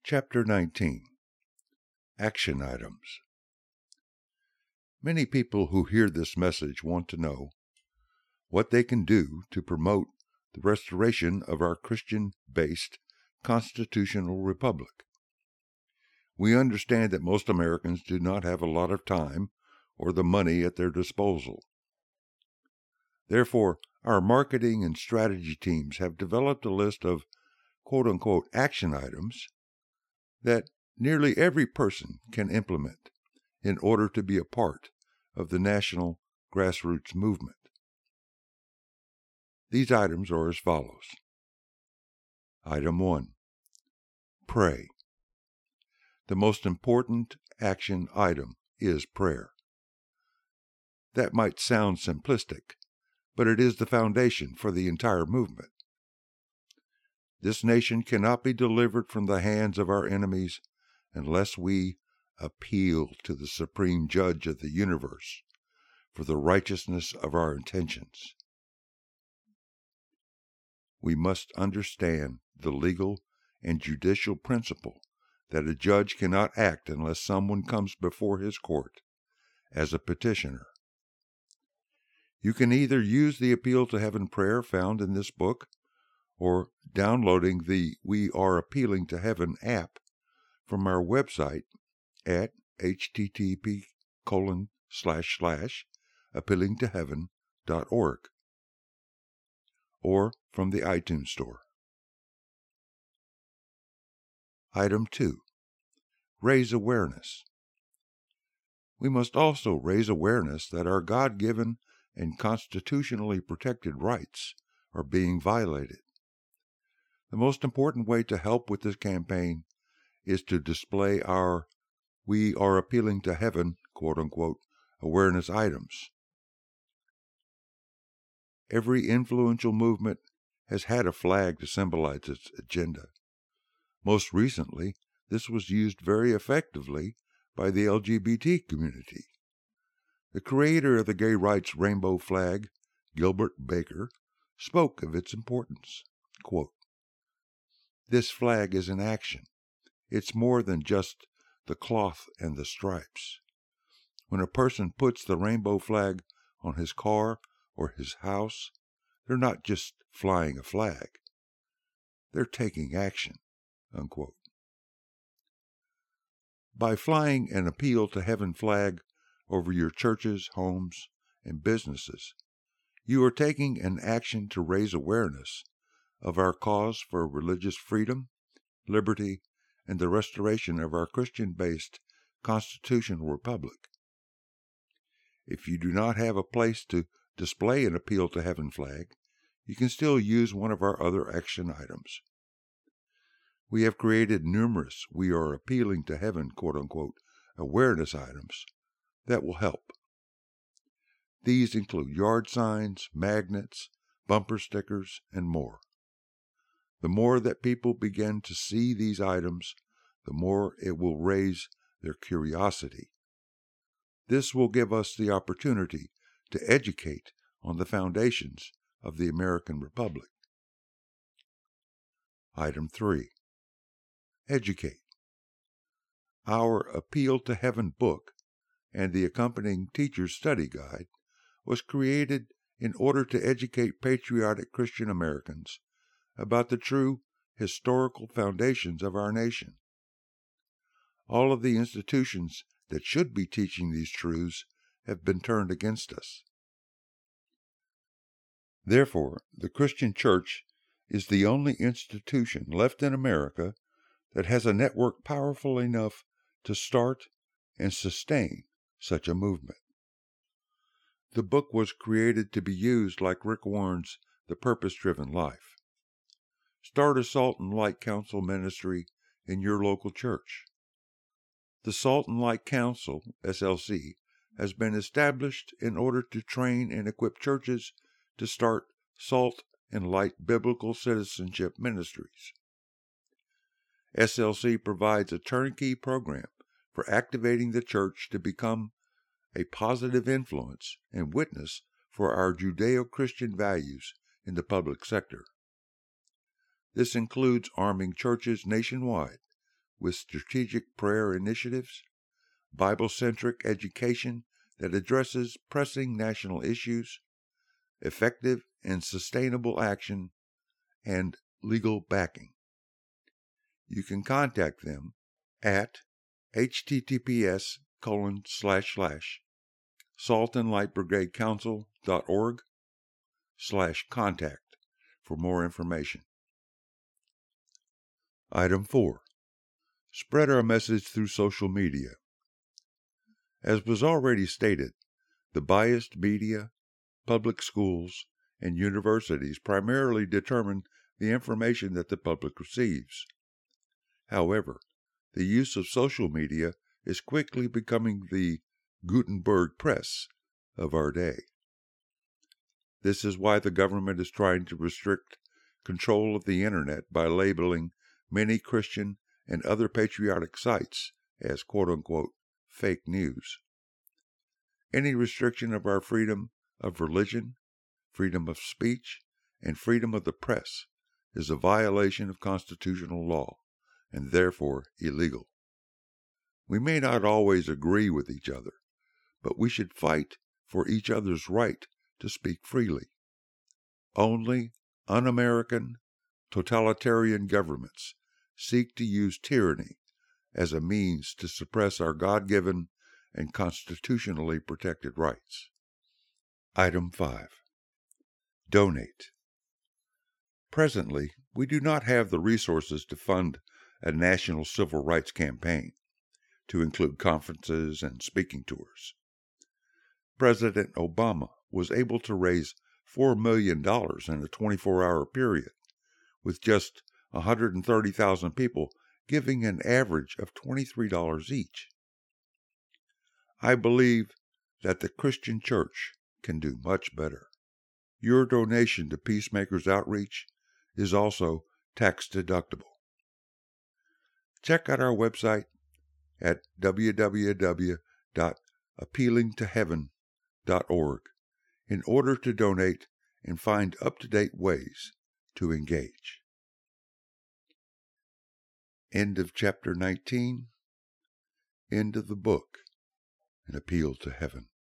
Chapter 19. Action Items. Many people who hear this message want to know what they can do to promote the restoration of our Christian-based constitutional republic. We understand that most Americans do not have a lot of time or the money at their disposal. Therefore, our marketing and strategy teams have developed a list of quote-unquote action items that nearly every person can implement in order to be a part of the national grassroots movement. These items are as follows. Item 1. Pray. The most important action item is prayer. That might sound simplistic, but it is the foundation for the entire movement. This nation cannot be delivered from the hands of our enemies unless we appeal to the Supreme Judge of the universe for the righteousness of our intentions. We must understand the legal and judicial principle that a judge cannot act unless someone comes before his court as a petitioner. You can either use the Appeal to Heaven prayer found in this book or downloading the We Are Appealing to Heaven app from our website at http://appealingtoheaven.org or from the iTunes Store. Item 2. Raise awareness. We must also raise awareness that our God-given and constitutionally protected rights are being violated. The most important way to help with this campaign is to display our We Are Appealing to Heaven, quote-unquote, awareness items. Every influential movement has had a flag to symbolize its agenda. Most recently, this was used very effectively by the LGBT community. The creator of the gay rights rainbow flag, Gilbert Baker, spoke of its importance. Quote, "This flag is an action. It's more than just the cloth and the stripes. When a person puts the rainbow flag on his car or his house, they're not just flying a flag. They're taking action." Unquote. By flying an Appeal to Heaven flag over your churches, homes, and businesses, you are taking an action to raise awareness of our cause for religious freedom, liberty, and the restoration of our Christian-based constitutional republic. If you do not have a place to display an Appeal to Heaven flag, you can still use one of our other action items. We have created numerous We Are Appealing to Heaven, quote-unquote, awareness items that will help. These include yard signs, magnets, bumper stickers, and more. The more that people begin to see these items, the more it will raise their curiosity. This will give us the opportunity to educate on the foundations of the American Republic. Item 3. Educate. Our Appeal to Heaven book and the accompanying Teacher's Study Guide was created in order to educate patriotic Christian Americans about the true historical foundations of our nation. All of the institutions that should be teaching these truths have been turned against us. Therefore, the Christian Church is the only institution left in America that has a network powerful enough to start and sustain such a movement. The book was created to be used like Rick Warren's The Purpose-Driven Life. Start a Salt and Light Council ministry in your local church. The Salt and Light Council, SLC, has been established in order to train and equip churches to start salt and light biblical citizenship ministries. SLC provides a turnkey program for activating the church to become a positive influence and witness for our Judeo-Christian values in the public sector. This includes arming churches nationwide with strategic prayer initiatives, Bible-centric education that addresses pressing national issues, effective and sustainable action, and legal backing. You can contact them at https://saltandlightbrigadecouncil.org/contact for more information. Item 4. Spread our message through social media. As was already stated, the biased media, public schools, and universities primarily determine the information that the public receives. However, the use of social media is quickly becoming the Gutenberg press of our day. This is why the government is trying to restrict control of the internet by labeling many Christian and other patriotic sites as quote-unquote fake news. Any restriction of our freedom of religion, freedom of speech, and freedom of the press is a violation of constitutional law and therefore illegal. We may not always agree with each other, but we should fight for each other's right to speak freely. Only un-American, totalitarian governments seek to use tyranny as a means to suppress our God-given and constitutionally protected rights. Item 5. Donate. Presently, we do not have the resources to fund a national civil rights campaign, to include conferences and speaking tours. President Obama was able to raise $4 million in a 24-hour period, with just 130,000 people giving an average of $23 each. I believe that the Christian church can do much better. Your donation to Peacemakers Outreach is also tax-deductible. Check out our website at www.appealingtoheaven.org in order to donate and find up-to-date ways to engage. End of chapter 19. End of the book, An Appeal to Heaven.